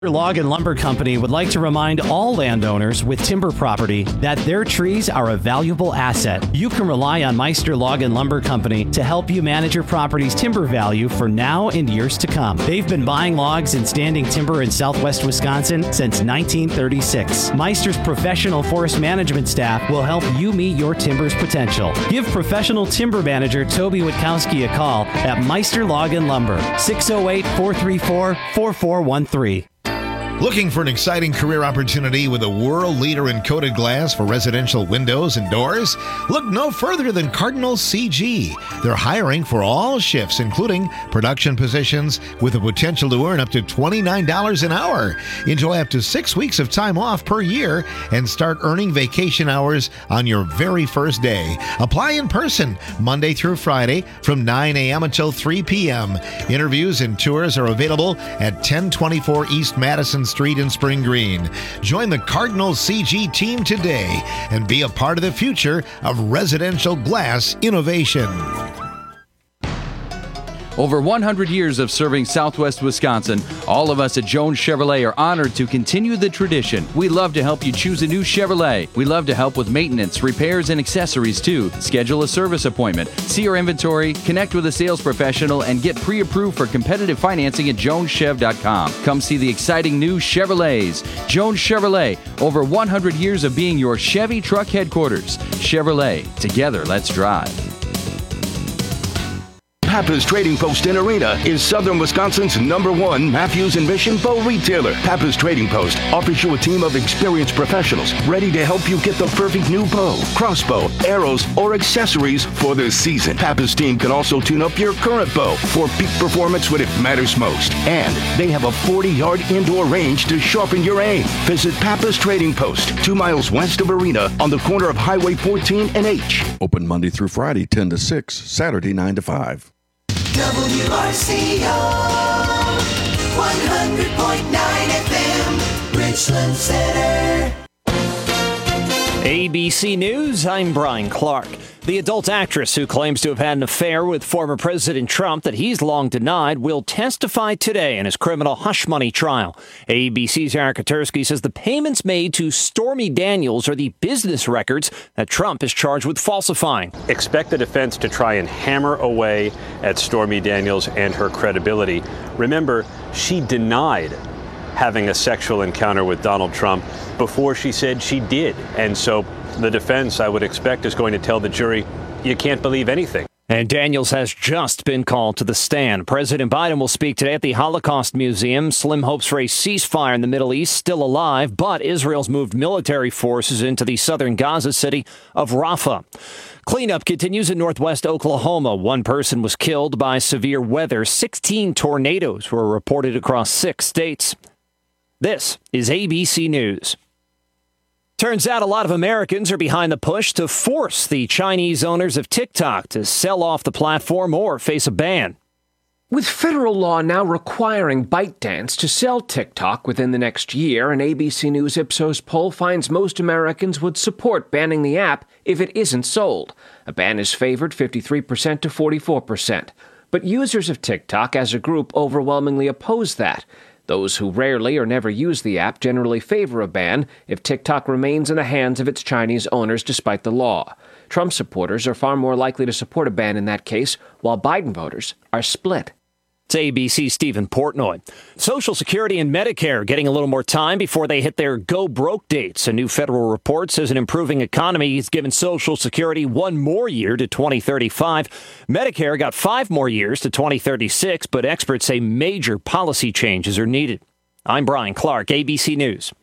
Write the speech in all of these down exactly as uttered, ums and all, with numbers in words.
Log and Lumber Company would like to remind all landowners with timber property that their trees are a valuable asset. You can rely on Meister Log and Lumber Company to help you manage your property's timber value for now and years to come. They've been buying logs and standing timber in southwest Wisconsin since nineteen thirty-six. Meister's professional forest management staff will help you meet your timber's potential. Give professional timber manager Toby Witkowski a call at Meister Log and Lumber, six oh eight, four three four, four four one three. Looking for an exciting career opportunity with a world leader in coated glass for residential windows and doors? Look no further than Cardinal C G. They're hiring for all shifts, including production positions, with the potential to earn up to twenty-nine dollars an hour. Enjoy up to six weeks of time off per year and start earning vacation hours on your very first day. Apply in person Monday through Friday from nine a.m. until three p.m. Interviews and tours are available at ten twenty-four East Madison Street in Spring Green. Join the Cardinal C G team today and be a part of the future of residential glass innovation. Over one hundred years of serving Southwest Wisconsin, all of us at Jones Chevrolet are honored to continue the tradition. We love to help you choose a new Chevrolet. We love to help with maintenance, repairs, and accessories too. Schedule a service appointment, see our inventory, connect with a sales professional, and get pre-approved for competitive financing at jones chev dot com. Come see the exciting new Chevrolets. Jones Chevrolet, over one hundred years of being your Chevy truck headquarters. Chevrolet, together let's drive. Pappas Trading Post in Arena is Southern Wisconsin's number one Matthews and Mission bow retailer. Pappas Trading Post offers you a team of experienced professionals ready to help you get the perfect new bow, crossbow, arrows, or accessories for the season. Pappas team can also tune up your current bow for peak performance when it matters most. And they have a forty-yard indoor range to sharpen your aim. Visit Pappas Trading Post, two miles west of Arena on the corner of Highway fourteen and H. Open Monday through Friday, ten to six, Saturday, nine to five. W R C O one hundred point nine F M, Richland Center. A B C News, I'm Brian Clark. The adult actress who claims to have had an affair with former President Trump that he's long denied will testify today in his criminal hush money trial. A B C's Eric Katursky says the payments made to Stormy Daniels are the business records that Trump is charged with falsifying. Expect the defense to try and hammer away at Stormy Daniels and her credibility. Remember, she denied having a sexual encounter with Donald Trump before she said she did. And so the defense, I would expect, is going to tell the jury, you can't believe anything. And Daniels has just been called to the stand. President Biden will speak today at the Holocaust Museum. Slim hopes for a ceasefire in the Middle East, still alive, but Israel's moved military forces into the southern Gaza city of Rafah. Cleanup continues in northwest Oklahoma. One person was killed by severe weather. sixteen tornadoes were reported across six states. This is A B C News. Turns out a lot of Americans are behind the push to force the Chinese owners of TikTok to sell off the platform or face a ban. With federal law now requiring ByteDance to sell TikTok within the next year, an A B C News Ipsos poll finds most Americans would support banning the app if it isn't sold. A ban is favored fifty-three percent to forty-four percent. But users of TikTok as a group overwhelmingly oppose that. Those who rarely or never use the app generally favor a ban if TikTok remains in the hands of its Chinese owners despite the law. Trump supporters are far more likely to support a ban in that case, while Biden voters are split. It's A B C's Stephen Portnoy. Social Security and Medicare getting a little more time before they hit their go-broke dates. A new federal report says an improving economy has given Social Security one more year to twenty thirty-five. Medicare got five more years to twenty thirty-six, but experts say major policy changes are needed. I'm Brian Clark, A B C News.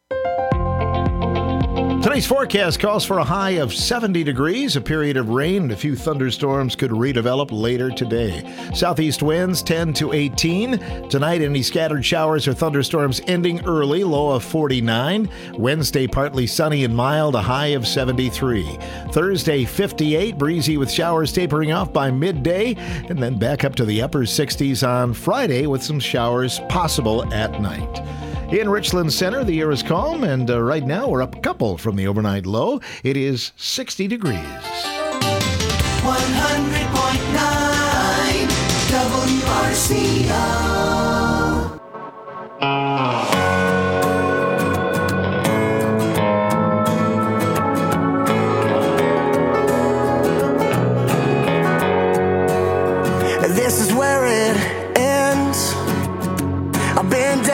Today's forecast calls for a high of seventy degrees. A period of rain and a few thunderstorms could redevelop later today. Southeast winds ten to eighteen. Tonight, any scattered showers or thunderstorms ending early, low of forty-nine. Wednesday, partly sunny and mild, a high of seventy-three. Thursday, fifty-eight, breezy with showers tapering off by midday, and then back up to the upper sixties on Friday with some showers possible at night. In Richland Center, the air is calm, and uh, right now we're up a couple from the overnight low. It is sixty degrees. one hundred point nine W R C O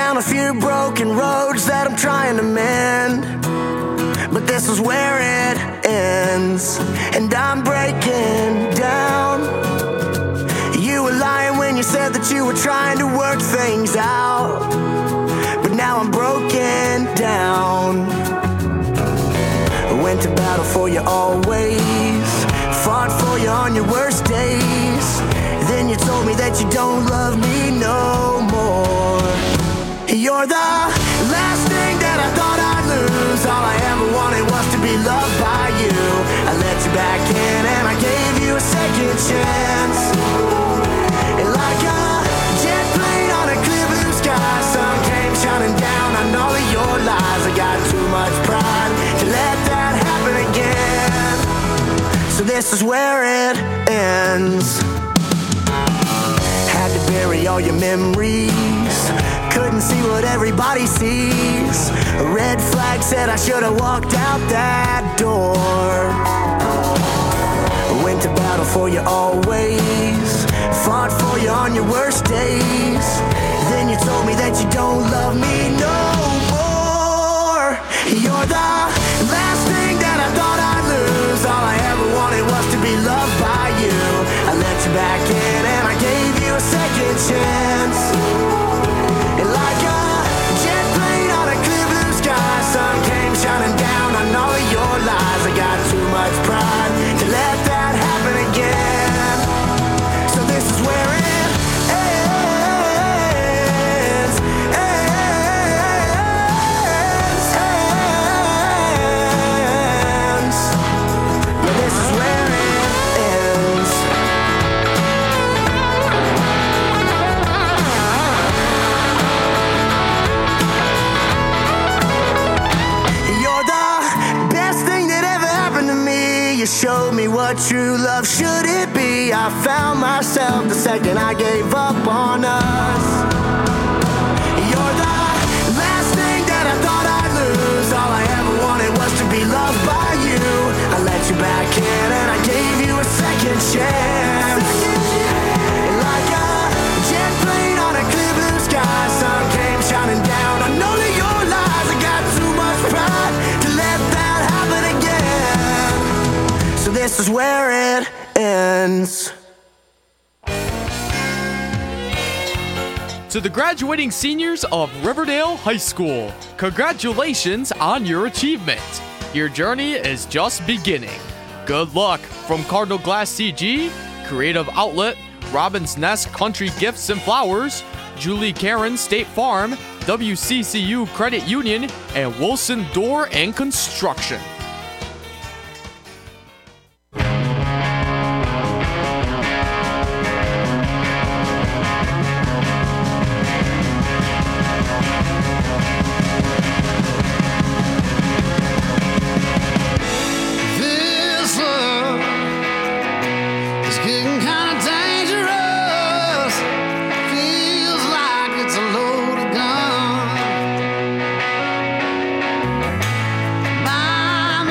down a few broken roads that I'm trying to mend, but this is where it ends, and I'm breaking down. You were lying when you said that you were trying to work things out, but now I'm broken down. I went to battle for you always, fought for you on your worst days. Then you told me that you don't love me no more. You're the last thing that I thought I'd lose. All I ever wanted was to be loved by you. I let you back in and I gave you a second chance. And like a jet plane on a clear blue sky, sun came shining down on all of your lies. I got too much pride to let that happen again. So this is where it ends. Had to bury all your memories, couldn't see what everybody sees. A red flag said I should have walked out that door. I went to battle for you always, fought for you on your worst days. Then you told me that you don't love me no more. You're the last thing that I thought I'd lose. All I ever wanted was to be loved by you. I let you back in and I gave you a second chance. And like a jet plane on a clear blue sky, sun came shining down on all of your lies. I got too much pride to let that happen again. So this is where it ends, ends, ends. Yeah, this is where it ends. You're the best thing that ever happened to me. You showed me what true love should it be. I found myself the second I gave up on us. You're the last thing that I thought I'd lose. All I ever wanted was to be loved by you. I let you back in and I gave you a second chance. And like a jet plane on a clear blue sky, sun came shining down on all of your lies. I got too much pride to let that happen again. So this is where it ends. To the graduating seniors of Riverdale High School, congratulations on your achievement. Your journey is just beginning. Good luck from Cardinal Glass C G, Creative Outlet, Robin's Nest Country Gifts and Flowers, Julie Karen State Farm, W C C U Credit Union, and Wilson Door and Construction. This love is getting kind of dangerous. Feels like it's a loaded gun. My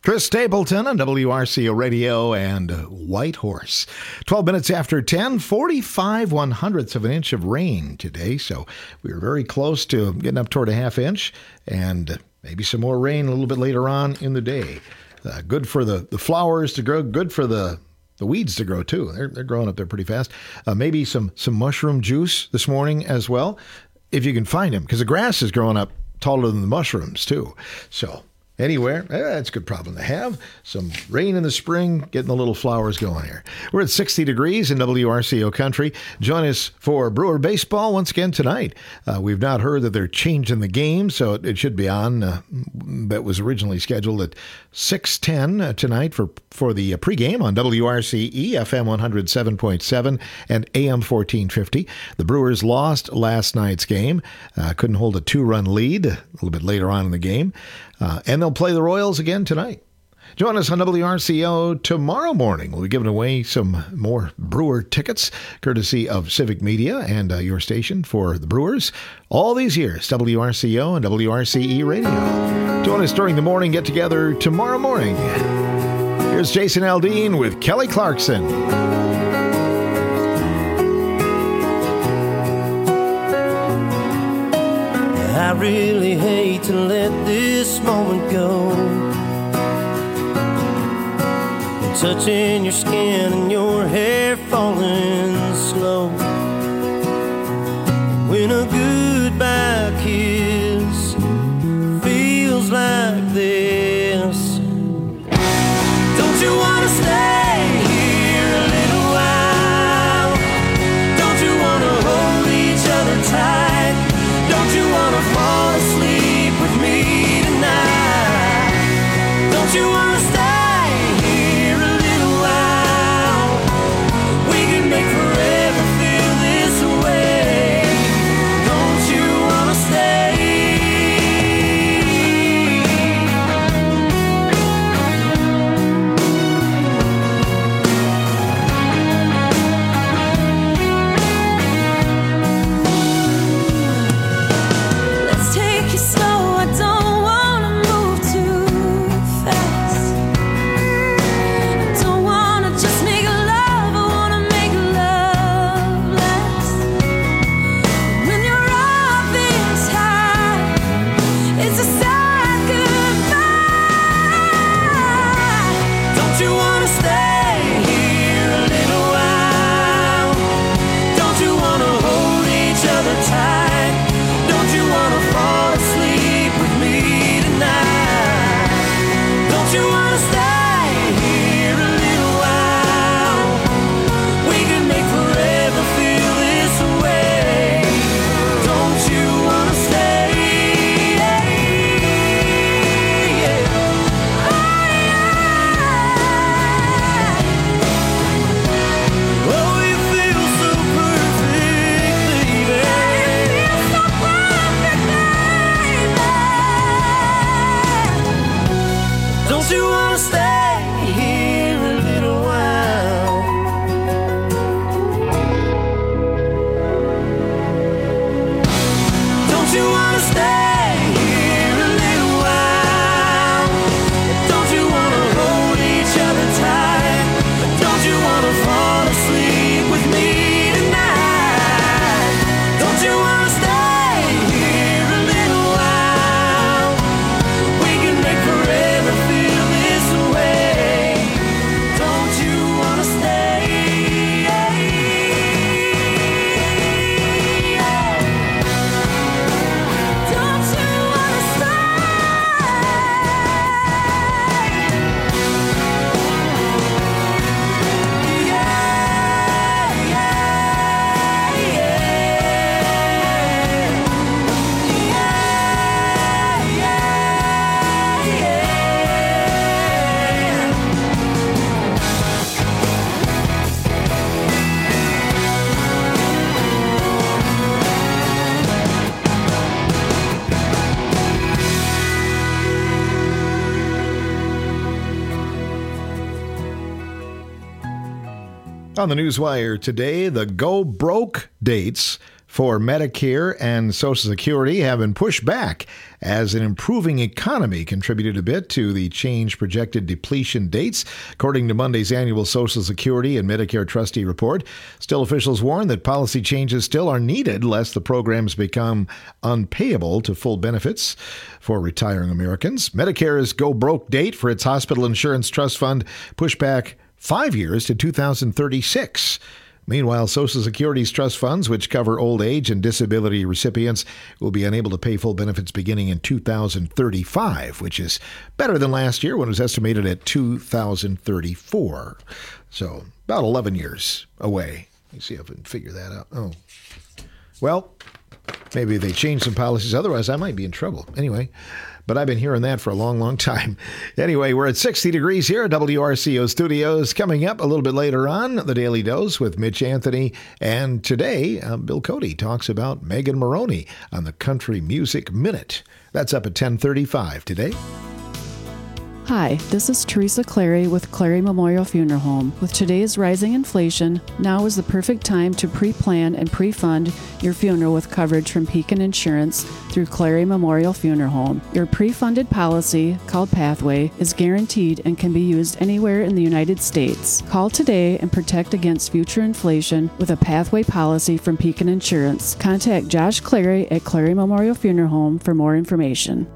Chris Stapleton on W R C O Radio and Whitehorse. twelve minutes after ten, forty-five one hundredths of an inch of rain today. So we were very close to getting up toward a half inch and maybe some more rain a little bit later on in the day. Uh, good for the, the flowers to grow, good for the, the weeds to grow too. They're, they're growing up there pretty fast. Uh, maybe some, some mushroom juice this morning as well, if you can find them, because the grass is growing up taller than the mushrooms too. So anywhere, eh, that's a good problem to have. Some rain in the spring, getting the little flowers going here. We're at sixty degrees in W R C O country. Join us for Brewer baseball once again tonight. Uh, we've not heard that they're changing the game, so it, it should be on. Uh, that was originally scheduled at six ten uh, tonight for, for the uh, pregame on W R C E, F M one oh seven point seven and A M fourteen fifty. The Brewers lost last night's game. Uh, couldn't hold a two-run lead a little bit later on in the game. Uh, and they'll play the Royals again tonight. Join us on W R C O tomorrow morning. We'll be giving away some more Brewer tickets, courtesy of Civic Media and uh, your station for the Brewers. All these years, W R C O and W R C E Radio. Join us during the morning get-together tomorrow morning. Here's Jason Aldean with Kelly Clarkson. I really hate to let this moment go. Touching your skin and your hair falling slow. When a goodbye kiss feels like this. Don't you want to stay here a little while? Don't you want to hold each other tight? Don't you want to fall asleep with me tonight? Don't you want to stay here a little while? We can make forever feel this way. Don't you want to stay? Let's take it slow. I don't want to move too fast. I don't want to just make love. I want to make love last. When you're up this high, it's a sad goodbye. Don't you want to stay here a little while? Don't you want to hold each other tight? Don't you want to fall asleep with me tonight? Don't you want to stay here a little while? We can make forever feel this way. Don't you want to stay? Oh, you feel so perfect, baby. You feel so perfect, baby. Don't you want to stay here a little while? Don't you want to stay here a little while? Don't you want to hold each other tight? Don't you want to fall asleep with me tonight? Don't you want to stay here a little while? We can make forever feel this way. Don't you want to stay? Don't you want to On the Newswire today, the Go Broke dates for Medicare and Social Security have been pushed back as an improving economy contributed a bit to the change projected depletion dates, according to Monday's annual Social Security and Medicare trustee report. Still, officials warn that policy changes still are needed lest the programs become unpayable to full benefits for retiring Americans. Medicare's go-broke date for its hospital insurance trust fund pushed back five years to two thousand thirty-six. Meanwhile, Social Security's trust funds, which cover old age and disability recipients, will be unable to pay full benefits beginning in two thousand thirty-five, which is better than last year when it was estimated at two thousand thirty-four. So about eleven years away. Let me see if I can figure that out. Oh, well, maybe they changed some policies. Otherwise, I might be in trouble. Anyway, but I've been hearing that for a long, long time. Anyway, we're at sixty degrees here at W R C O Studios. Coming up a little bit later on, the Daily Dose with Mitch Anthony. And today, uh, Bill Cody talks about Megan Moroney on the Country Music Minute. That's up at ten thirty-five today. Hi, this is Teresa Clary with Clary Memorial Funeral Home. With today's rising inflation, now is the perfect time to pre-plan and pre-fund your funeral with coverage from Pekin Insurance through Clary Memorial Funeral Home. Your pre-funded policy, called Pathway, is guaranteed and can be used anywhere in the United States. Call today and protect against future inflation with a Pathway policy from Pekin Insurance. Contact Josh Clary at Clary Memorial Funeral Home for more information.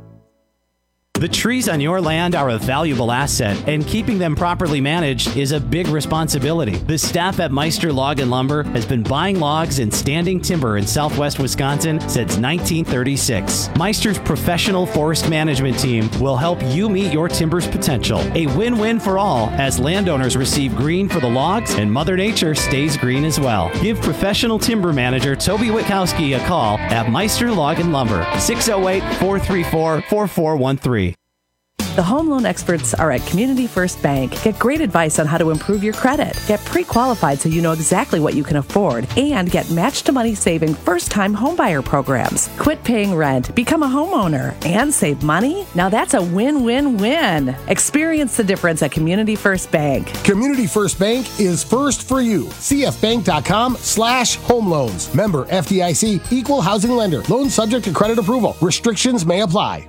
The trees on your land are a valuable asset, and keeping them properly managed is a big responsibility. The staff at Meister Log and Lumber has been buying logs and standing timber in southwest Wisconsin since nineteen thirty-six. Meister's professional forest management team will help you meet your timber's potential. A win-win for all, as landowners receive green for the logs and Mother Nature stays green as well. Give professional timber manager Toby Witkowski a call at Meister Log and Lumber, six oh eight, four three four, four four one three. The home loan experts are at Community First Bank. Get great advice on how to improve your credit. Get pre-qualified so you know exactly what you can afford. And get match-to-money saving first-time homebuyer programs. Quit paying rent, become a homeowner, and save money? Now that's a win-win-win. Experience the difference at Community First Bank. Community First Bank is first for you. cfbank.com slash home loans. Member F D I C, equal housing lender. Loan subject to credit approval. Restrictions may apply.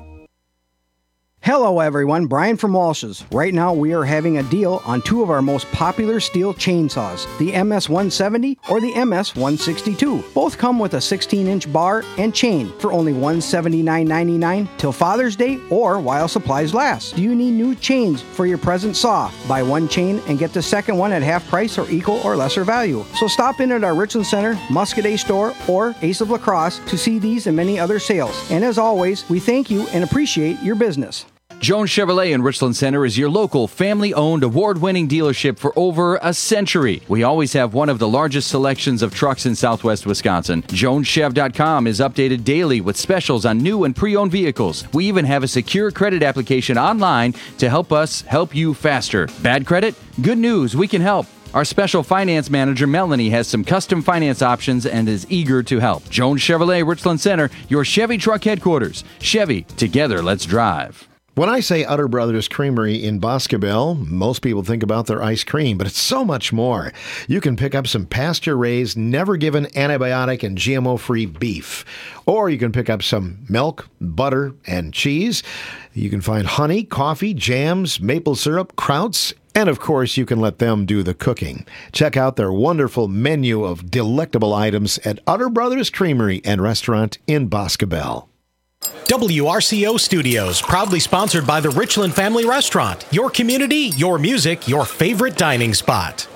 Hello everyone, Brian from Walsh's. Right now we are having a deal on two of our most popular Stihl chainsaws, the M S one seventy or the M S one sixty-two. Both come with a sixteen inch bar and chain for only one hundred seventy-nine ninety-nine till Father's Day or while supplies last. Do you need new chains for your present saw? Buy one chain and get the second one at half price or equal or lesser value. So stop in at our Richland Center, Muscadet store, or Ace of La Crosse to see these and many other sales. And as always, we thank you and appreciate your business. Jones Chevrolet in Richland Center is your local, family-owned, award-winning dealership for over a century. We always have one of the largest selections of trucks in southwest Wisconsin. Jones Chev dot com is updated daily with specials on new and pre-owned vehicles. We even have a secure credit application online to help us help you faster. Bad credit? Good news, we can help. Our special finance manager, Melanie, has some custom finance options and is eager to help. Jones Chevrolet, Richland Center, your Chevy truck headquarters. Chevy, together, let's drive. When I say Utter Brothers Creamery in Boscobel, most people think about their ice cream, but it's so much more. You can pick up some pasture-raised, never-given antibiotic and G M O-free beef. Or you can pick up some milk, butter, and cheese. You can find honey, coffee, jams, maple syrup, krauts, and of course, you can let them do the cooking. Check out their wonderful menu of delectable items at Utter Brothers Creamery and Restaurant in Boscobel. W R C O Studios, proudly sponsored by the Richland Family Restaurant. Your community, your music, your favorite dining spot.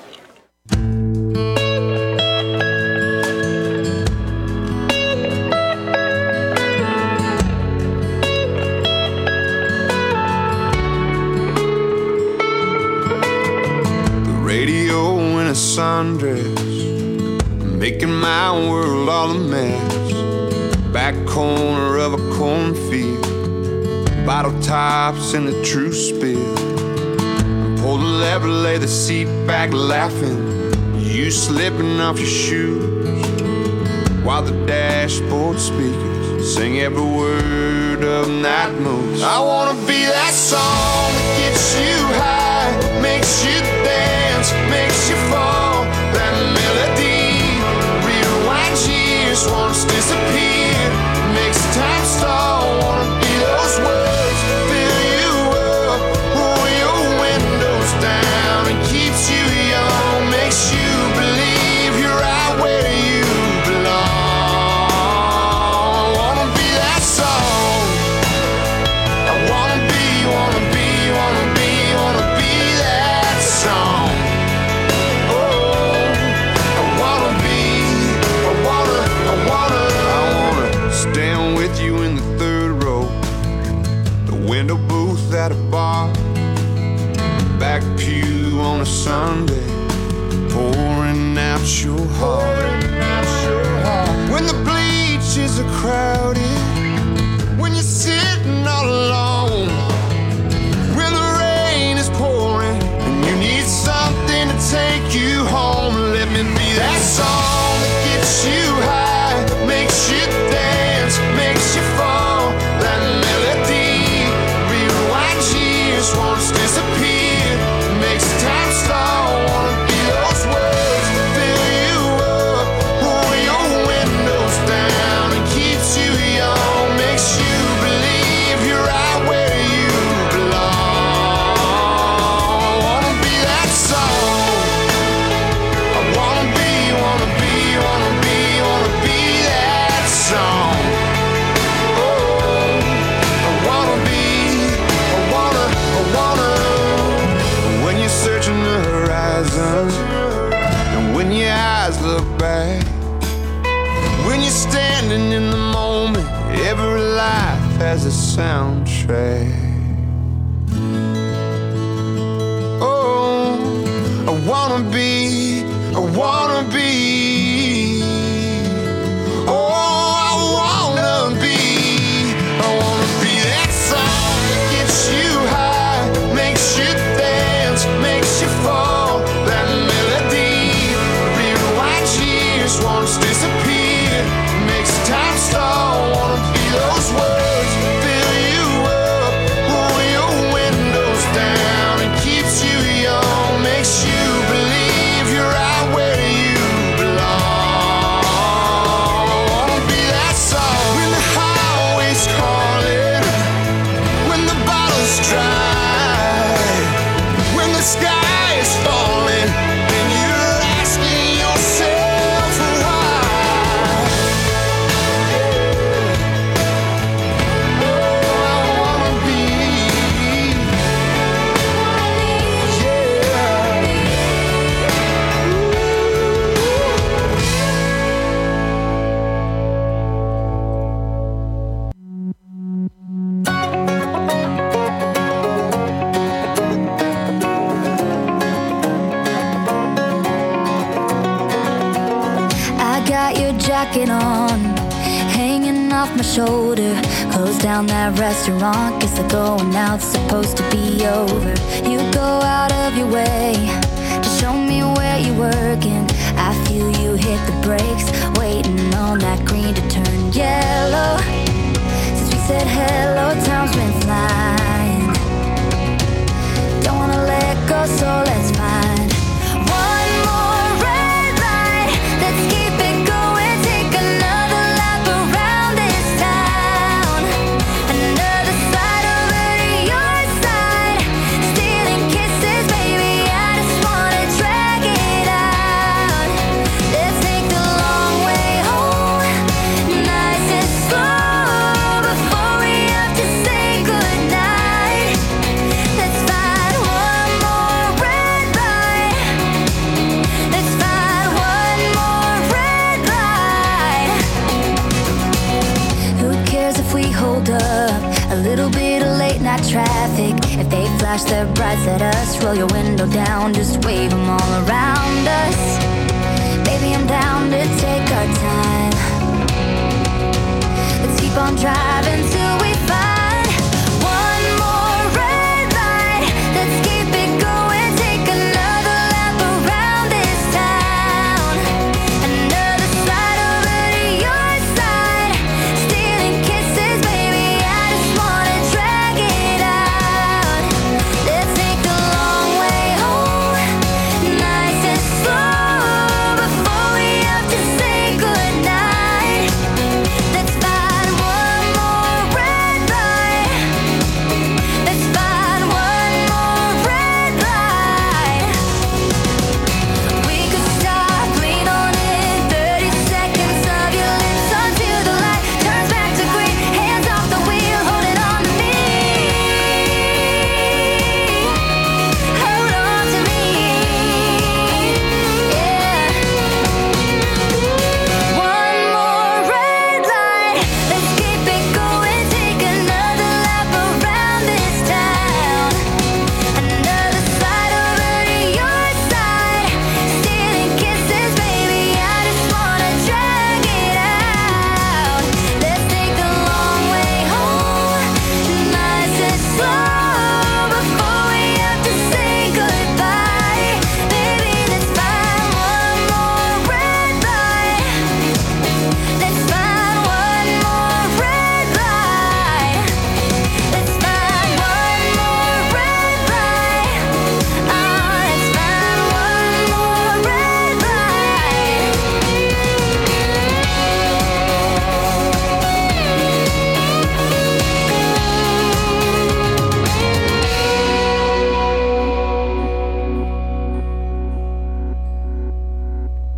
The radio in a sundress, making my world all a mess. Back corner of a cornfield, bottle tops in the true spill. Pull the lever, lay the seat back laughing, you slipping off your shoes, while the dashboard speakers sing every word of Night Moves. I wanna be that song that gets you high, makes you dance, makes you fall. That melody rewinds you at a bar, back pew on a Sunday, pouring out your heart. When the bleachers are crowded, when you're sitting all alone, when the rain is pouring and you need something to take you home, let me be that song that gets you high, makes you dance, makes you fall. That melody, rewind years, wants to disappear, makes time stall. Wanna be those words that fill you up, roll your windows down and keeps you young, makes you believe you're right where you belong. I wanna be that song. I wanna be, wanna be, wanna be, wanna be that song. Oh, I wanna be, I wanna, I wanna. When you're searching the horizon, and when your eyes look back, when you're standing in the moment, every life has a soundtrack. Oh, I wanna be, I wanna be. Oh, I wanna be, I wanna be that song that gets you high, makes you dance, makes you fall. That melody, rewind years, wants to disappear, makes time stall. Wanna be those words that fill you up, roll your windows down and keeps you young, makes you believe you're right where you belong. I wanna be that song when the highway's calling, when the bottle's dry, when the sky is falling and you're asking yourself why. I got your jacket on, hanging off my shoulder. Close down that restaurant, guess the going out's supposed to be over. You go out of your way to show me where you're working. I feel you hit the brakes, waiting on that green to turn yellow. Since we said hello, time's been flying. Don't wanna let go, so let's find one more red light. Let's keep it going, take another lap around this town. Another side over to your side, stealing kisses, baby. I just wanna drag it out. Let's take the long way home, nice and slow, before we have to say goodnight. Let's find one more red light. Let's find one more red light. Who cares if we hold up a little bit of late night traffic? If they flash their brights at us, roll your window down, just wave them all around us. Baby, I'm down to take our time. Let's keep on driving till we find one more red light. Let's keep it going, take another lap around this town. Another side over to your side, stealing kisses, baby. I just wanna drag it out. Let's take the long way home, nice and slow, before we have to say goodnight. Let's find one more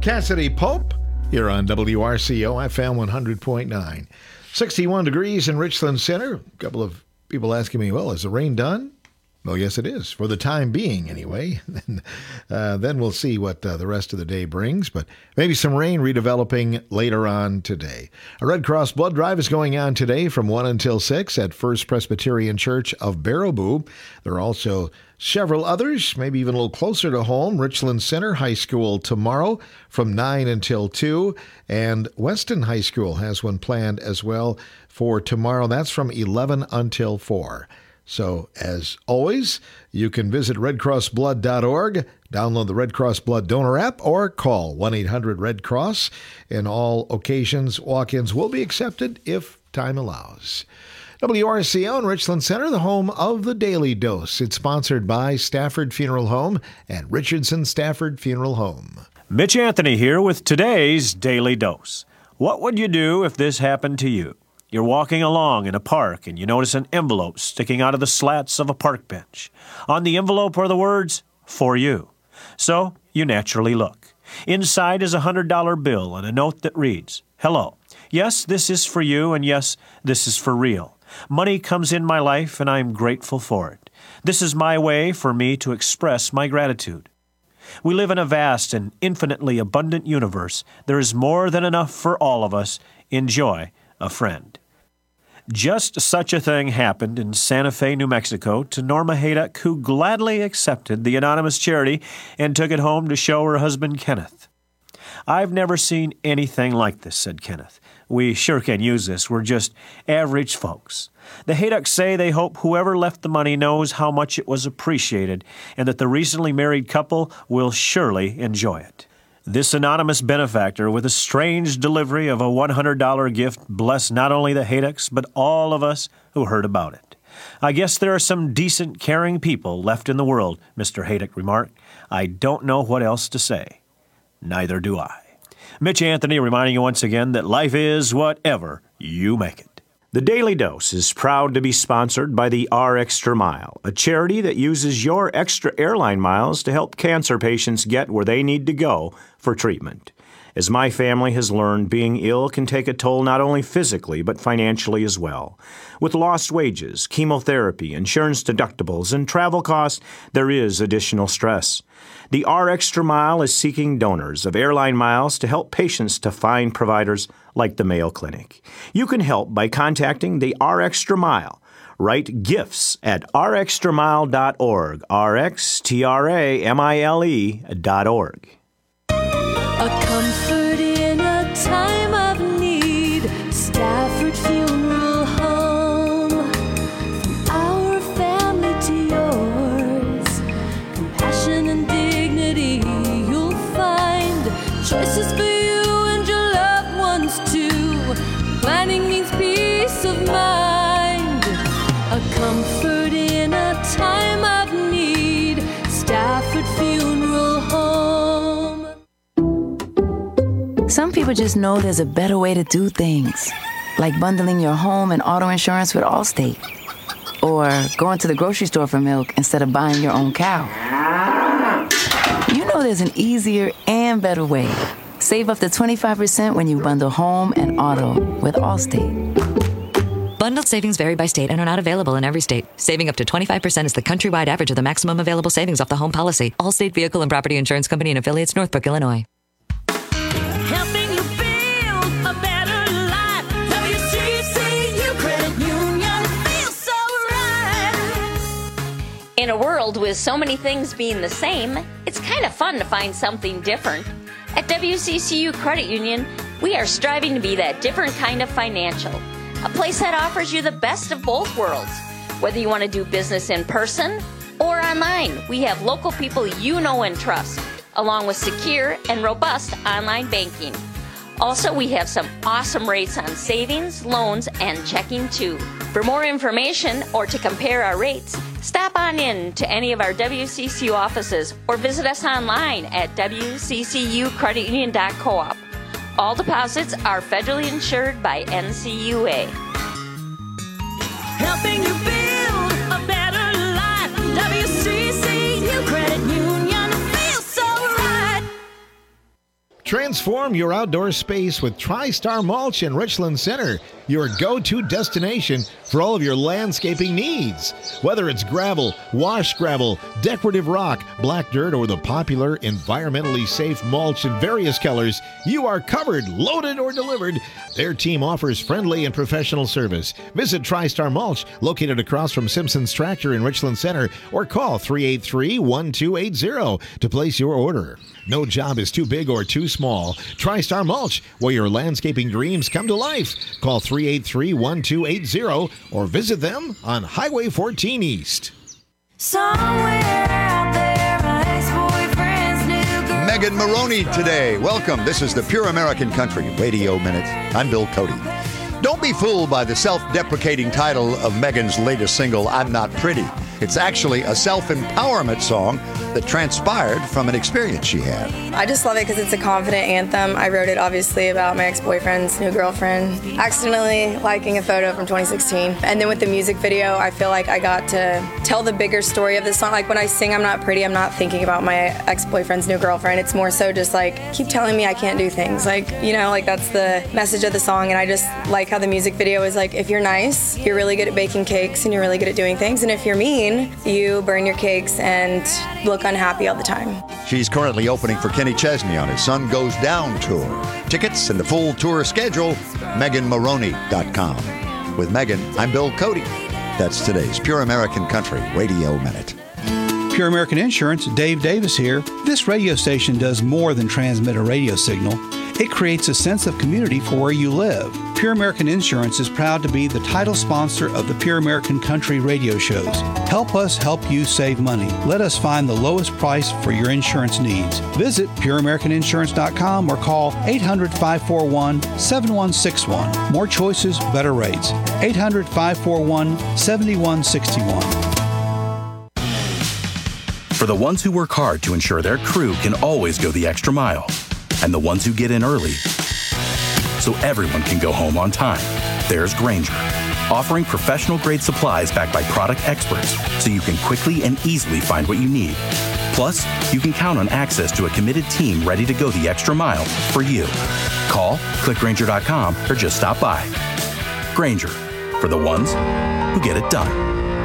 Cassidy Pope here on W R C O F M one hundred point nine. sixty-one degrees in Richland Center. A couple of people asking me, well, is the rain done? Well, yes, it is, for the time being, anyway. uh, then we'll see what uh, the rest of the day brings, but maybe some rain redeveloping later on today. A Red Cross blood drive is going on today from one until six at First Presbyterian Church of Baraboo. There are also several others, maybe even a little closer to home. Richland Center High School tomorrow from nine until two, and Weston High School has one planned as well for tomorrow. That's from eleven until four. So, as always, you can visit red cross blood dot org, download the Red Cross Blood Donor app, or call one eight hundred red cross. In all occasions, walk-ins will be accepted if time allows. W R C O in Richland Center, the home of the Daily Dose. It's sponsored by Stafford Funeral Home and Richardson Stafford Funeral Home. Mitch Anthony here with today's Daily Dose. What would you do if this happened to you? You're walking along in a park and you notice an envelope sticking out of the slats of a park bench. On the envelope are the words, "For you." So you naturally look. Inside is a one hundred dollar bill and a note that reads, "Hello. Yes, this is for you, and yes, this is for real. Money comes in my life and I'm grateful for it. This is my way for me to express my gratitude." We live in a vast and infinitely abundant universe. There is more than enough for all of us. Enjoy a friend. Just such a thing happened in Santa Fe, New Mexico, to Norma Hayduck, who gladly accepted the anonymous charity and took it home to show her husband, Kenneth. "I've never seen anything like this," said Kenneth. "We sure can use this. We're just average folks." The Hayducks say they hope whoever left the money knows how much it was appreciated and that the recently married couple will surely enjoy it. This anonymous benefactor with a strange delivery of a one hundred dollar gift blessed not only the Hayducks, but all of us who heard about it. "I guess there are some decent, caring people left in the world," Mister Hayduck remarked. "I don't know what else to say." Neither do I. Mitch Anthony reminding you once again that life is whatever you make it. The Daily Dose is proud to be sponsored by the R Extra Mile, a charity that uses your extra airline miles to help cancer patients get where they need to go for treatment. As my family has learned, being ill can take a toll not only physically but financially as well. With lost wages, chemotherapy, insurance deductibles, and travel costs, there is additional stress. The R Extra Mile is seeking donors of airline miles to help patients to find providers like the Mayo Clinic. You can help by contacting the R Extra Mile. Write gifts at r extra mile dot org, R X T R A M I L E dot org. A comfort in a time of need. Stafford Funeral Home. From our family to yours. Compassion and dignity you'll find. Choices for you and your loved ones too. Planning means peace of mind. A comfort in a time of need. Stafford Funeral Home. Some people just know there's a better way to do things, like bundling your home and auto insurance with Allstate, or going to the grocery store for milk instead of buying your own cow. You know there's an easier and better way. Save up to twenty-five percent when you bundle home and auto with Allstate. Bundled savings vary by state and are not available in every state. Saving up to twenty-five percent is the countrywide average of the maximum available savings off the home policy. Allstate Vehicle and Property Insurance Company and affiliates, Northbrook, Illinois. Helping you build a better life. W C C U Credit Union feels so right. In a world with so many things being the same, it's kind of fun to find something different. At W C C U Credit Union, we are striving to be that different kind of financial. A place that offers you the best of both worlds. Whether you want to do business in person or online, we have local people you know and trust, along with secure and robust online banking. Also, we have some awesome rates on savings, loans, and checking too. For more information or to compare our rates, stop on in to any of our W C C U offices or visit us online at w c c u credit union dot coop. All deposits are federally insured by N C U A. Helping you build a better life. W C C U Credit Union feels so right. Transform your outdoor space with TriStar Mulch in Richland Center, your go-to destination for all of your landscaping needs. Whether it's gravel, wash gravel, decorative rock, black dirt, or the popular environmentally safe mulch in various colors, you are covered, loaded, or delivered. Their team offers friendly and professional service. Visit TriStar Mulch, located across from Simpson's Tractor in Richland Center, or call three eight three, one two eight zero to place your order. No job is too big or too small. TriStar Mulch, where your landscaping dreams come to life. Call three eight three, one two eight zero or visit them on Highway fourteen East. Somewhere out there, my ex-boyfriend's new girl. Megan Maroney today. Welcome. This is the Pure American Country Radio Minute. I'm Bill Cody. Don't be fooled by the self-deprecating title of Megan's latest single, I'm Not Pretty. It's actually a self-empowerment song that transpired from an experience she had. I just love it because it's a confident anthem. I wrote it obviously about my ex-boyfriend's new girlfriend accidentally liking a photo from twenty sixteen. And then with the music video, I feel like I got to tell the bigger story of the song. Like when I sing I'm Not Pretty, I'm not thinking about my ex-boyfriend's new girlfriend. It's more so just like, keep telling me I can't do things. Like, you know, like that's the message of the song. And I just like how the music video is like, if you're nice, you're really good at baking cakes and you're really good at doing things. And if you're mean, you burn your cakes and look unhappy all the time. She's currently opening for Kenny Chesney on his Sun Goes Down tour. Tickets and the full tour schedule, Megan Maroney dot com. With Megan, I'm Bill Cody. That's today's Pure American Country Radio Minute. Pure American Insurance, Dave Davis here. This radio station does more than transmit a radio signal. It creates a sense of community for where you live. Pure American Insurance is proud to be the title sponsor of the Pure American Country radio shows. Help us help you save money. Let us find the lowest price for your insurance needs. Visit pure american insurance dot com or call eight hundred, five four one, seven one six one. More choices, better rates. eight hundred, five four one, seven one six one. For the ones who work hard to ensure their crew can always go the extra mile, and the ones who get in early so everyone can go home on time, there's Grainger, offering professional-grade supplies backed by product experts so you can quickly and easily find what you need. Plus, you can count on access to a committed team ready to go the extra mile for you. Call, click Grainger dot com, or just stop by. Grainger, for the ones who get it done.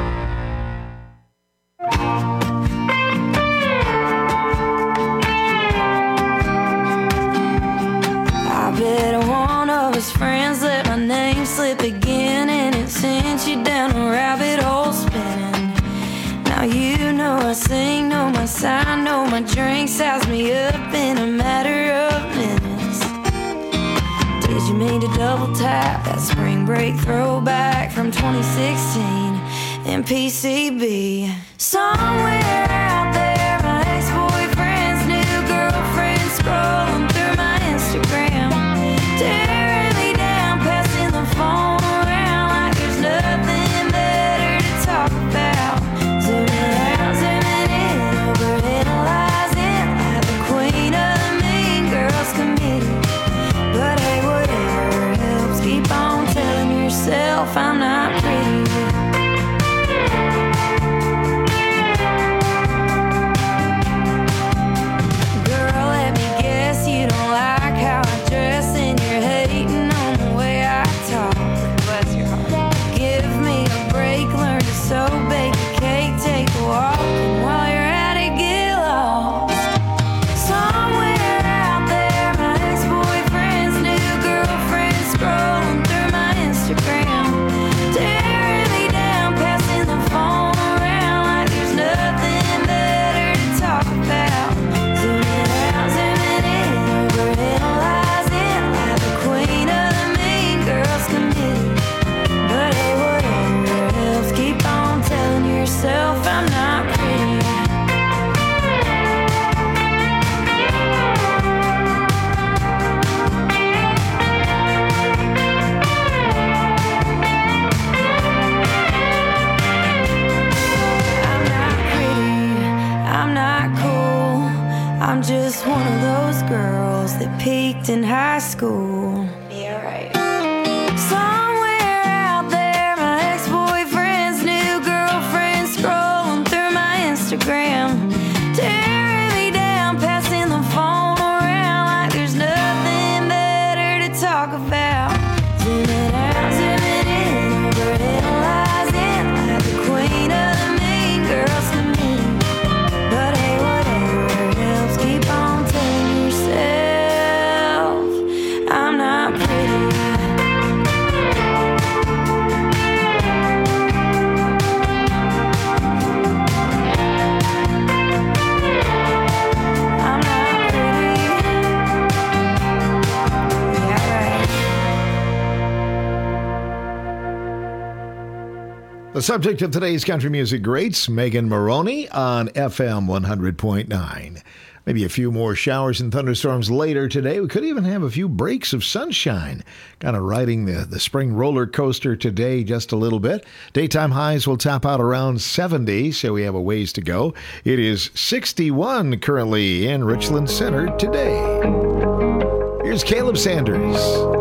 His friends let my name slip again, and it sent you down a rabbit hole spinning. Now you know I sing, know my sign, know my drink, size me up in a matter of minutes. Did you mean to double tap that spring break throwback from twenty sixteen in P C B? Somewhere out there, my ex-boyfriend's new girlfriend scrolling through my Instagram. Phone around like there's nothing better to talk about. Zooming out, zooming in, overanalyzing like the queen of the mean girls committee. But hey, whatever helps, keep on telling yourself I'm not pretty. Girl, let me guess you don't like how I dress and you're hating on the way I talk. Bless your heart. Give me a break, learn to sew, bake a cake, take a walk, and while you're at it, get lost. Somewhere out there, my ex-boyfriend's new girlfriend scrolling through my Instagram, tearing me down, passing the phone around like there's nothing better to talk about. Zooming out, zooming in, overanalyzing like the queen of the mean girls committee. But hey, whatever helps, keep on telling yourself I'm not pretty. I'm not pretty, I'm not cool, I'm just one of those girls that peaked in high school. Yeah, right. Somewhere out there, my ex-boyfriend's new girlfriend scrolling through my Instagram, tearing me down, passing the phone around like there's no The subject of today's country music greats, Megan Moroney on F M one hundred point nine. Maybe a few more showers and thunderstorms later today. We could even have a few breaks of sunshine. Kind of riding the, the spring roller coaster today just a little bit. Daytime highs will top out around seventy, so we have a ways to go. It is sixty-one currently in Richland Center today. Here's Caleb Sanders.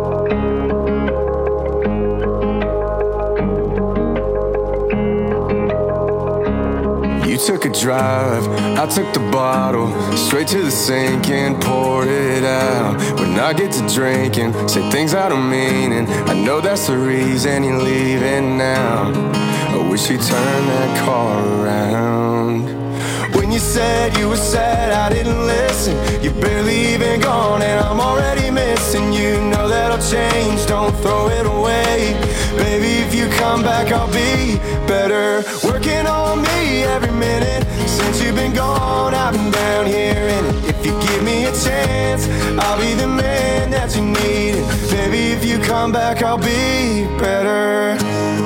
You took a drive, I took the bottle, straight to the sink and poured it out. When I get to drinking, say things I don't mean, and I know that's the reason you're leaving now. I wish you'd turn that car around. When you said you were sad, I didn't listen. You're barely even gone and I'm already missing you. Know that'll change, don't throw it away. Baby, if you come back, I'll be better. Working on me every minute. Since you've been gone, I've been down here in it. If you give me a chance, I'll be the man that you need. Baby, if you come back, I'll be better.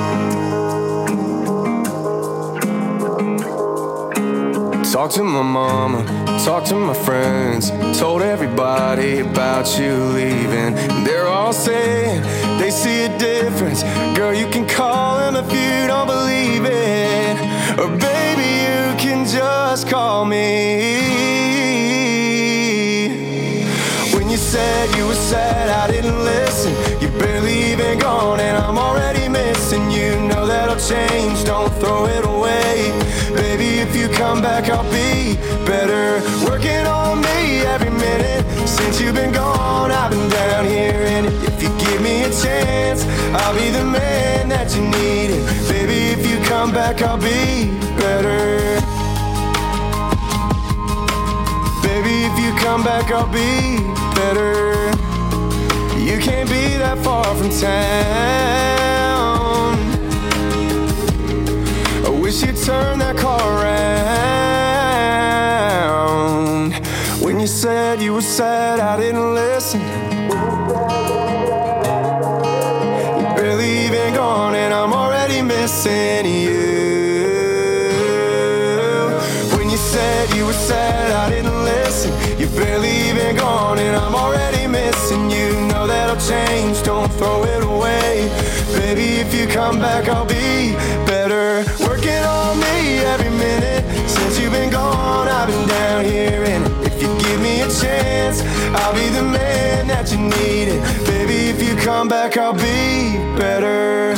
Talk to my mama, talk to my friends. Told everybody about you leaving. They're all saying they see a difference. Girl, you can call them if you don't believe it. Or baby, you can just call me. When you said you were sad, I didn't listen. You're barely even gone and I'm already missing you. Know that'll change, don't throw it away. Baby, if you come back, I'll be better. Working on me every minute. Since you've been gone, I've been down here in it. If you give me a chance, I'll be the man that you needed. Baby, if you come back, I'll be better. Baby, if you come back, I'll be better. You can't be that far from town. I wish you'd turn that car around. When you said you were sad, I didn't listen. You're barely even gone and I'm already missing you. When you said you were sad, I didn't listen. You're barely even gone and I'm already missing you. Know that'll change, don't throw it away. Baby, if you come back, I'll be better. Working on me every minute. Since you've been gone, I've been down here in it. If you give me a chance, I'll be the man that you needed. Baby, if you come back, I'll be better.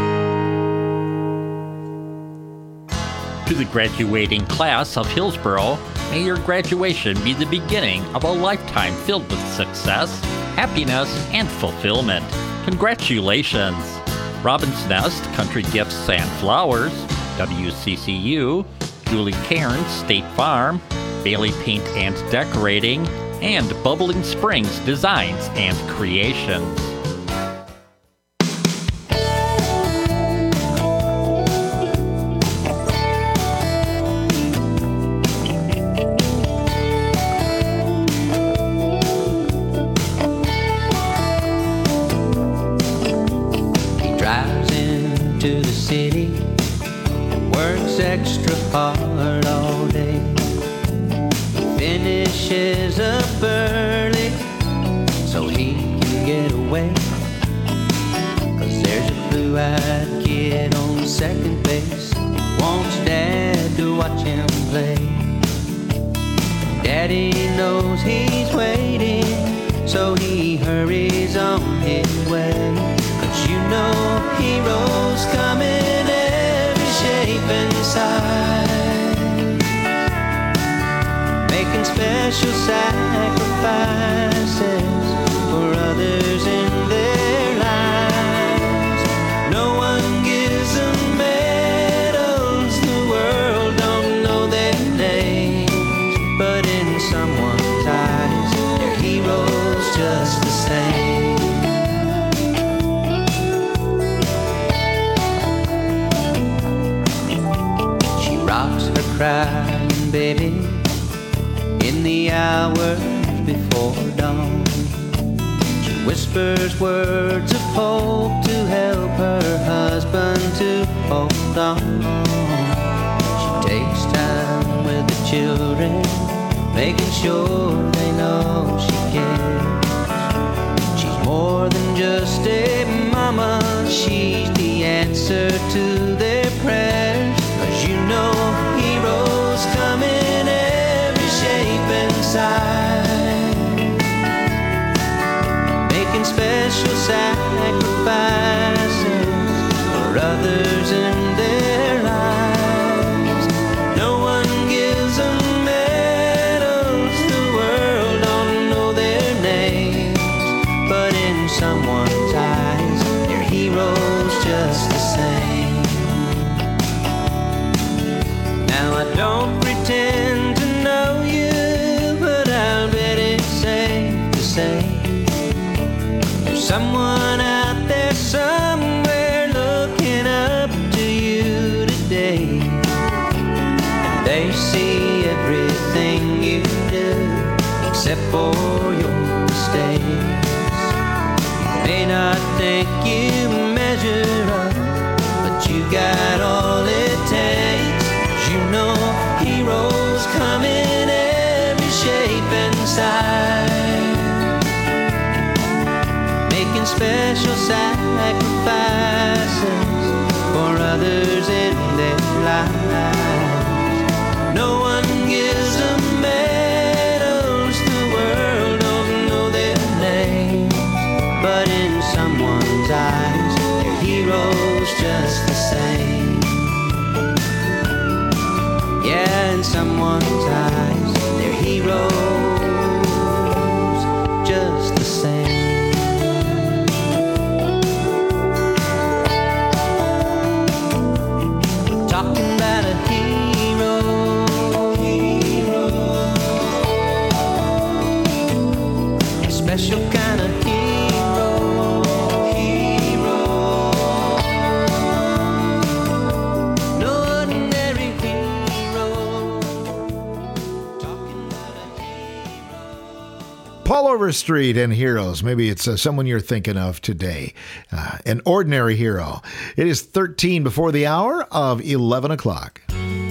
To the graduating class of Hillsboro, may your graduation be the beginning of a lifetime filled with success, happiness, and fulfillment. Congratulations! Robin's Nest, Country Gifts and Flowers, W C C U, Julie Cairns, State Farm, Bailey Paint and Decorating, and Bubbling Springs Designs and Creations. To the city, works extra hard all day, finishes up early so he can get away. Cause there's a blue-eyed kid on second base, wants Dad to watch him play. Daddy knows he's waiting, so he hurries on his way. Cause you know heroes come in every shape and size, making special sacrifices for others in their lives. No one gives them medals, the world don't know their names, but in someone's eyes, they're heroes just the same. Crying baby in the hours before dawn. She whispers words of hope to help her husband to hold on. She takes time with the children, making sure they know she cares. She's more than just a mama, she's the answer to their prayers. 'Cause you know heroes come in every shape and size, making special sacrifices for others in their lives. No one gives them medals, the world don't know their names, but in someone's eyes, they're heroes just the same. Now I don't pretend to know you, but I'll bet it's safe to say there's someone out there somewhere looking up to you today. And they see everything you do except for your mistakes. May not think you measure up, but you got all it takes. 'Cause you know heroes come in every shape and size, making special sacrifices for others in their lives. No one gives them medals, the world don't know their names, but in someone's eyes, they're heroes just the same. Yeah, in someone's eyes, they're heroes just the same. Talking about a hero, hero, a special kind of hero, hero, no ordinary hero. Paul Overstreet and Heroes. Maybe it's uh, someone you're thinking of today. Uh, an ordinary hero. It is thirteen before the hour of eleven o'clock.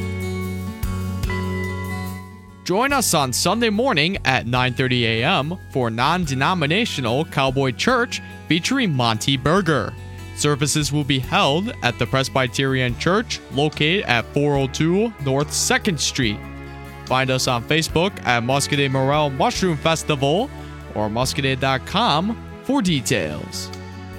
Join us on Sunday morning at nine thirty a.m. for non-denominational Cowboy Church featuring Monty Berger. Services will be held at the Presbyterian Church located at four oh two North second Street. Find us on Facebook at Muscadet Morel Mushroom Festival or muscadet dot com for details.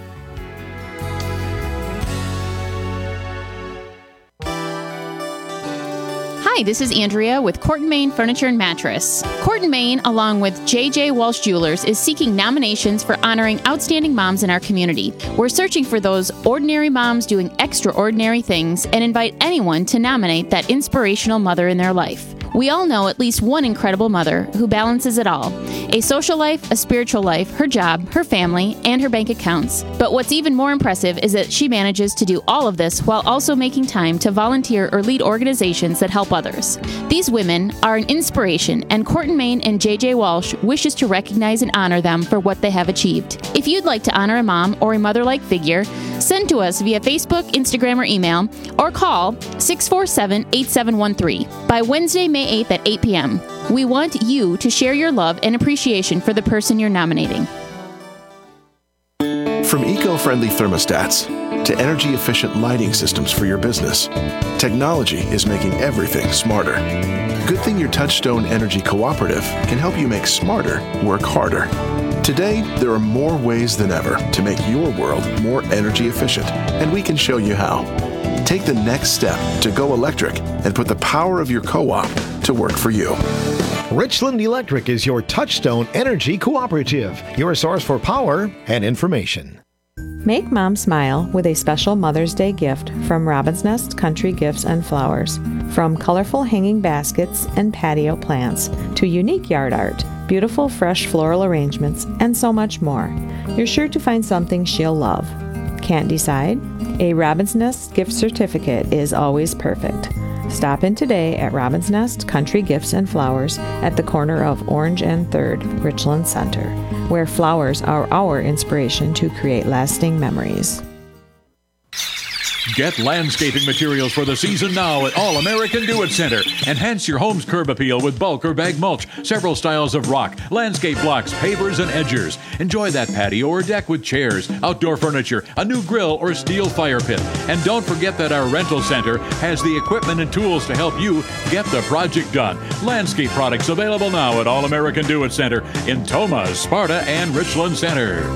Hi, this is Andrea with Court and Main Furniture and Mattress. Court and Main, along with J J Walsh Jewelers, is seeking nominations for honoring outstanding moms in our community. We're searching for those ordinary moms doing extraordinary things and invite anyone to nominate that inspirational mother in their life. We all know at least one incredible mother who balances it all. A social life, a spiritual life, her job, her family, and her bank accounts. But what's even more impressive is that she manages to do all of this while also making time to volunteer or lead organizations that help others. These women are an inspiration, and Court and Main and J J Walsh wishes to recognize and honor them for what they have achieved. If you'd like to honor a mom or a mother-like figure, send to us via Facebook, Instagram, or email, or call six four seven, eight seven one three by Wednesday, May eighth at eight p.m. We want you to share your love and appreciation for the person you're nominating. From eco-friendly thermostats to energy-efficient lighting systems for your business, technology is making everything smarter. Good thing your Touchstone Energy Cooperative can help you make smarter work harder. Today, there are more ways than ever to make your world more energy efficient, and we can show you how. Take the next step to go electric and put the power of your co-op to work for you. Richland Electric is your Touchstone Energy Cooperative, your source for power and information. Make Mom smile with a special Mother's Day gift from Robin's Nest Country Gifts and Flowers. From colorful hanging baskets and patio plants to unique yard art, beautiful fresh floral arrangements, and so much more, you're sure to find something she'll love. Can't decide? A Robin's Nest gift certificate is always perfect. Stop in today at Robin's Nest Country Gifts and Flowers at the corner of Orange and third, Richland Center. where flowers are our inspiration to create lasting memories. Get landscaping materials for the season now at All American Do-It Center. Enhance your home's curb appeal with bulk or bag mulch, several styles of rock, landscape blocks, pavers, and edgers. Enjoy that patio or deck with chairs, outdoor furniture, a new grill, or steel fire pit. And don't forget that our rental center has the equipment and tools to help you get the project done. Landscape products available now at All American Do-It Center in Tomah, Sparta, and Richland Center.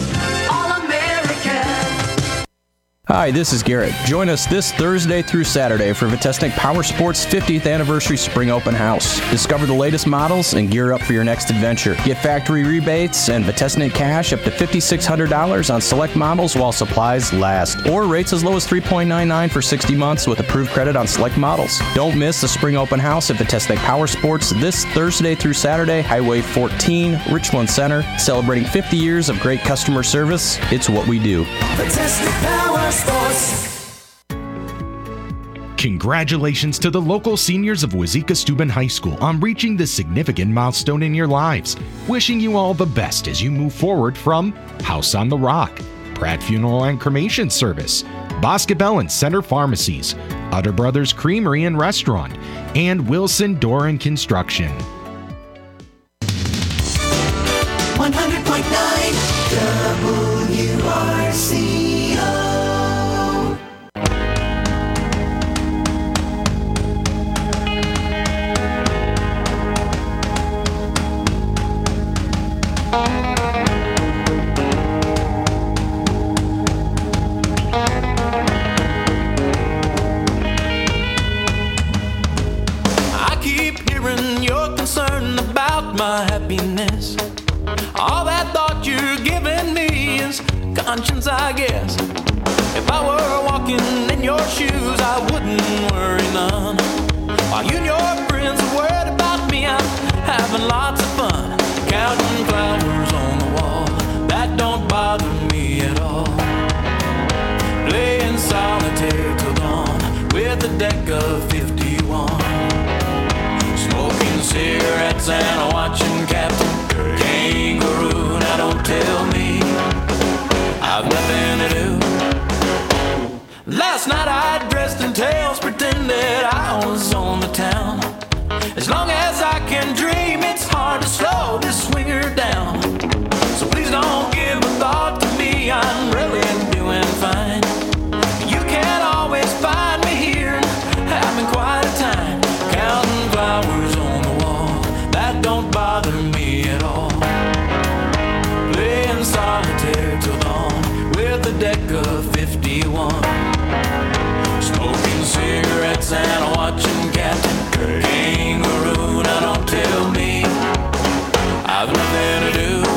Hi, this is Garrett. Join us this Thursday through Saturday for Vitesnik Power Sports fiftieth Anniversary Spring Open House. Discover the latest models and gear up for your next adventure. Get factory rebates and Vitesnik cash up to five thousand six hundred dollars on select models while supplies last. Or rates as low as three point nine nine for sixty months with approved credit on select models. Don't miss the Spring Open House at Vitesnik Power Sports this Thursday through Saturday, Highway fourteen, Richland Center, celebrating fifty years of great customer service. It's what we do. Vitesnik Power Sports. Congratulations to the local seniors of Wazeeka Steuben High School on reaching this significant milestone in your lives. Wishing you all the best as you move forward from House on the Rock, Pratt Funeral and Cremation Service, Boscobel and Center Pharmacies, Utter Brothers Creamery and Restaurant, and Wilson Door and Construction. one hundred point nine W R C O. I keep hearing you're concerned about my happiness. All that thought you're giving me is conscience, I guess. If I were walking in your shoes, I wouldn't worry none. While you and your friends are worried about me, I'm having lots of fun. Counting flowers on the wall, that don't bother me at all. Playing solitaire till dawn with a deck of fifty-one. Smoking cigarettes and watching Captain Kangaroo. Now don't tell me I've nothing to do. Last night I dressed in tails, pretended I was on the town. As long as I can dream, it's hard to slow this swinger down. So please don't give a thought to me, I'm really doing fine. You can't always find me here, having quite a time. Counting flowers on the wall, that don't bother me at all. Playing solitaire till dawn with a deck of fifty-one. Smoking cigarettes and watching Captain Kangaroo. Now don't tell me I've nothing to do.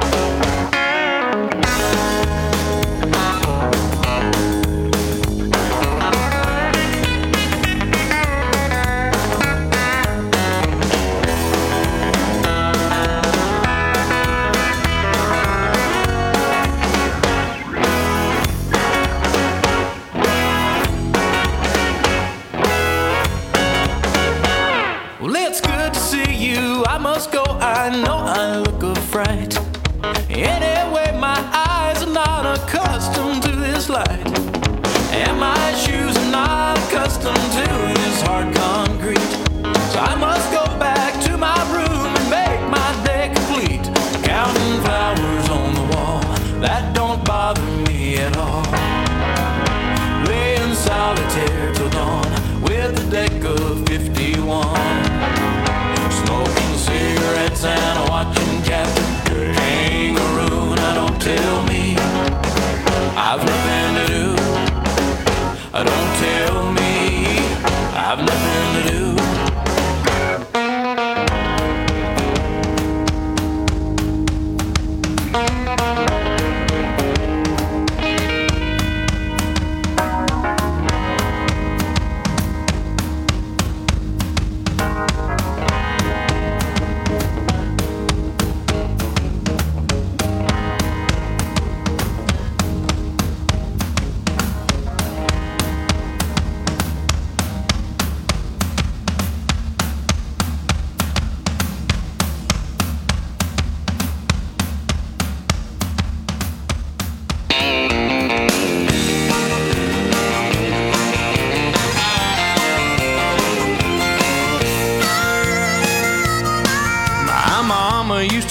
Well, it's good to see you. I must go. I know I look a fright. Anyway, my eyes are not accustomed to this light, and my shoes are not accustomed to this hard concrete. So I must go back to my room and make my day complete. Counting flowers on the wall, that don't bother me at all. Playing solitaire till dawn with a deck of fifty-one. Smoking cigarettes and watching Captain Kangaroo. Now don't tell me I've nothing to do.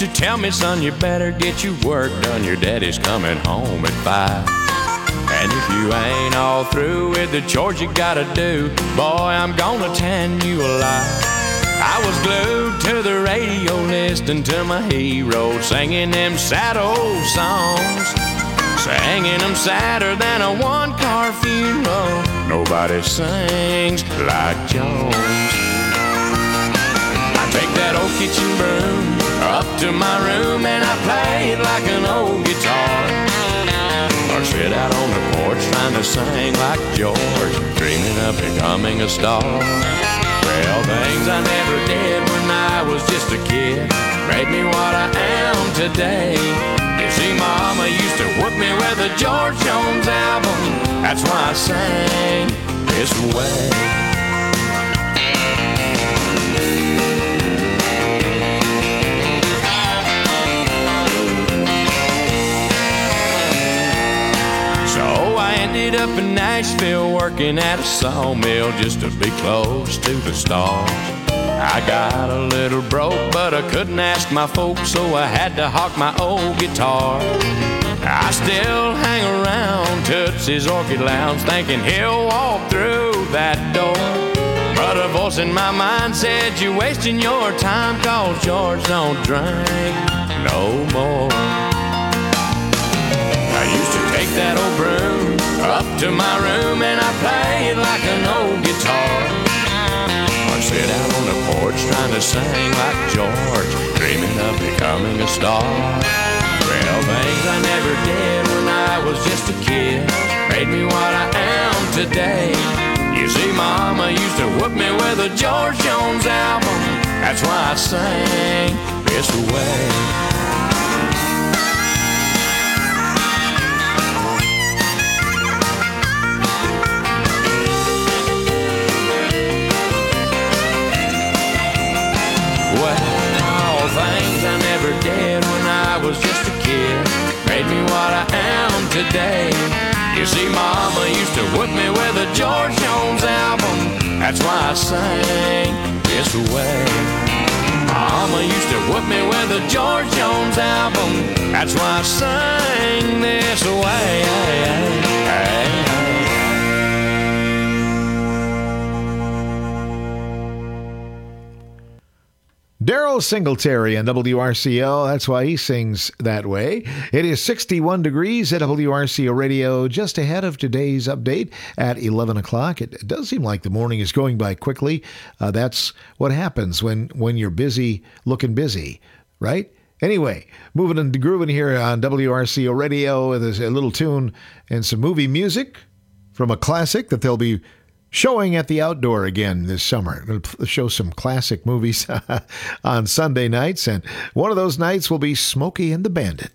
to tell me, son, you better get your work done. Your daddy's coming home at five. And if you ain't all through with the chores you gotta do, boy, I'm gonna tan you alive. I was glued to the radio listening to my hero, singing them sad old songs, singing them sadder than a one-car funeral. Nobody sings like Jones. I take that old kitchen broom up to my room and I play it like an old guitar, or sit out on the porch trying to sing like George, dreaming of becoming a star. Well, things I never did when I was just a kid made me what I am today. You see, Mama used to whoop me with a George Jones album. That's why I sang this way. Ended up in Nashville working at a sawmill just to be close to the stars. I got a little broke, but I couldn't ask my folks, so I had to hawk my old guitar. I still hang around Tootsie's Orchid Lounge thinking he'll walk through that door. But a voice in my mind said, you're wasting your time, 'cause George don't drink no more. I used to take that old broom up to my room and I play it like an old guitar, or sit out on the porch trying to sing like George, dreaming of becoming a star. Well, things I never did when I was just a kid made me what I am today. You see, Mama used to whoop me with a George Jones album. That's why I sang this way. Things I never did when I was just a kid made me what I am today. You see, Mama used to whip me with a George Jones album. That's why I sang this way. Mama used to whip me with a George Jones album. That's why I sang this way. Daryl Singletary on W R C O. That's why he sings that way. It is sixty-one degrees at W R C O Radio, just ahead of today's update at eleven o'clock. It, it does seem like the morning is going by quickly. Uh, that's what happens when, when you're busy looking busy, right? Anyway, moving and grooving here on W R C O Radio. There's a little tune and some movie music from a classic that they'll be showing at the Outdoor again this summer. We'll show some classic movies on Sunday nights, and one of those nights will be Smokey and the Bandit.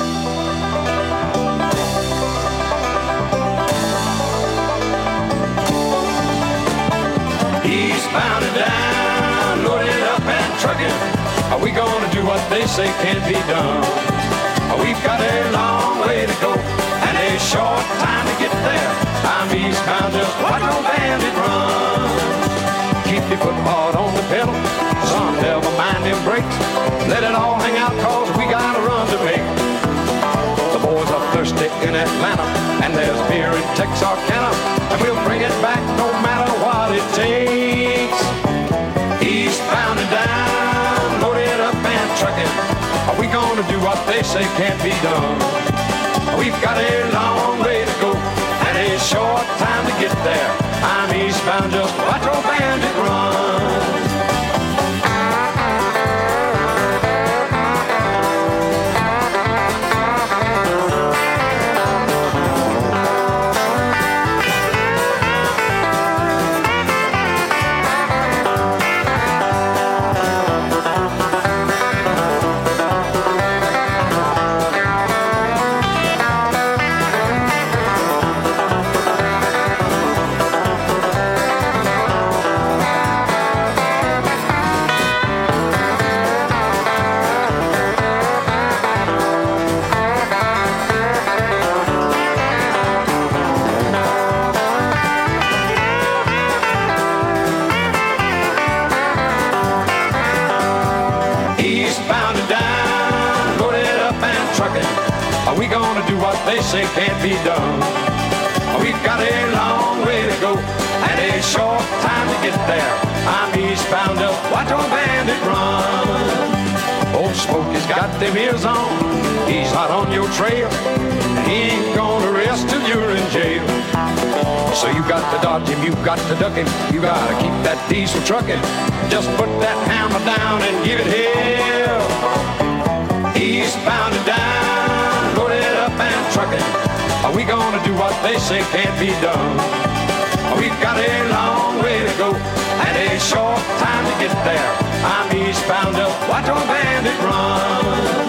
Eastbound and down, loaded up and trucking. Are we gonna do what they say can't be done? We've got a long way to go and a short time to get there. I'm eastbound, just watch no bandit run. Keep your foot hard on the pedal, son, never mind them brakes. Let it all hang out, 'cause we got a run to make. The boys are thirsty in Atlanta, and there's beer in Texarkana, and we'll bring it back no matter what it takes. Eastbound and down, loaded up and trucking. Are we gonna do what they say can't be done? We've got a long way to go and a short time to get there. I'm eastbound, just watch old bandit run. do what they say can't be done. We've got a long way to go and a short time to get there. I'm eastbound up, watch our bandit run. Old Smokey's got them ears on, he's hot on your trail. He ain't gonna rest till you're in jail. So you got to dodge him, you got to duck him, you gotta keep that diesel trucking. Just put that hammer down and give it hell. Eastbound and down, load it up and truck it. Are we gonna do what they say can't be done? We've got a long way to go and a short time to get there. I'm eastbound up, watch our bandit run.